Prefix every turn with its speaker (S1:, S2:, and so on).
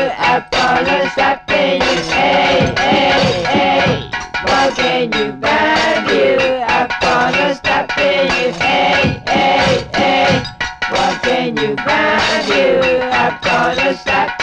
S1: I'm gonna stop in you. Hey, hey, hey. What can you value? I'm gonna stop in you. Hey, hey, hey. What can you value? I'm gonna stop